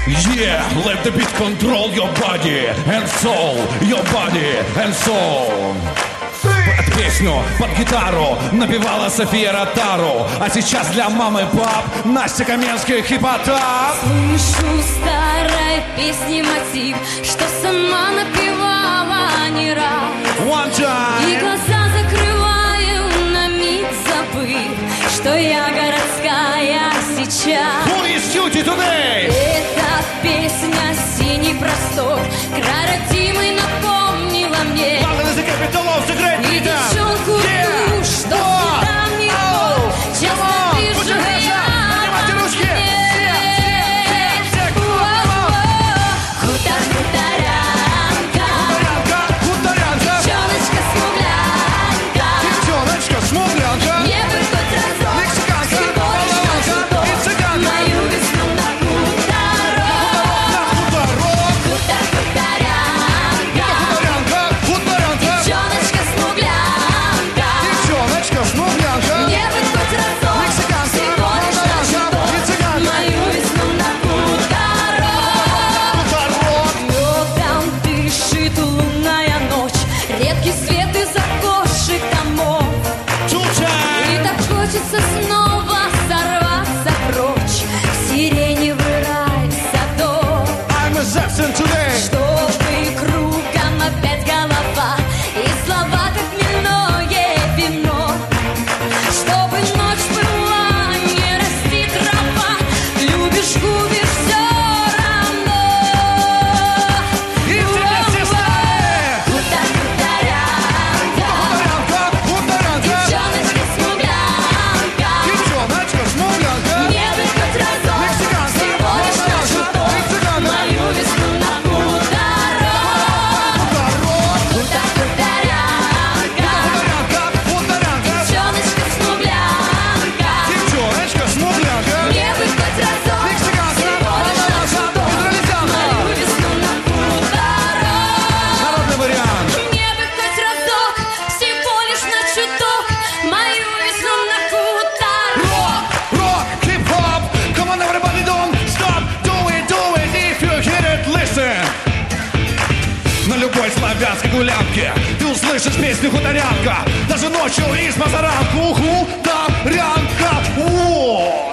Yeah, let the beat control your body and soul, your body and soul. Эту песню под гитару напевала София Ротару, а сейчас для мамы и пап Настя Каменских и Потап. Слышу старой песни мотив, что сама напевала не раз. One time. И глаза закрываю на миг, забыв, что я городская сейчас. Who is duty today? Эта песня «Синий простор» край родимый напомнила мне. И девчонку ту, что всегда мне вот, честно вижу я во мне. Хутор, хуторянка, девчоночка смуглянка, мне бы хоть разок всего лишь на чуток мою весну на хуторок. Хутор, девчоночка смуглянка, мне бы хоть разок всего лишь на чуток мою весну на хуторок. Там дышит лунная ночь, редкий свет из окошек домов. И так хочется снова сорваться прочь в сиреневый рай садов, чтобы кругом опять голова и слова, как хмельное вино. Чтобы ночь была, не расти трава, любишь, губишь все равно. Девчоночка смуглянка, мне бы хоть разок всего лишь на чуток мою весну на хуторок. Девчоночка смуглянка, мне бы хоть разок всего лишь на чуток мою весну на хуторок. Народный вариант. Мне бы хоть разок всего лишь на чуток мою весну на хуторок. Rock, hip-hop, come on everybody, don't stop, do it, if you hear it, listen. На любой славянской гулянке ты услышишь песню хуторянка, даже ночью и с позаранку. Хуторянка, о!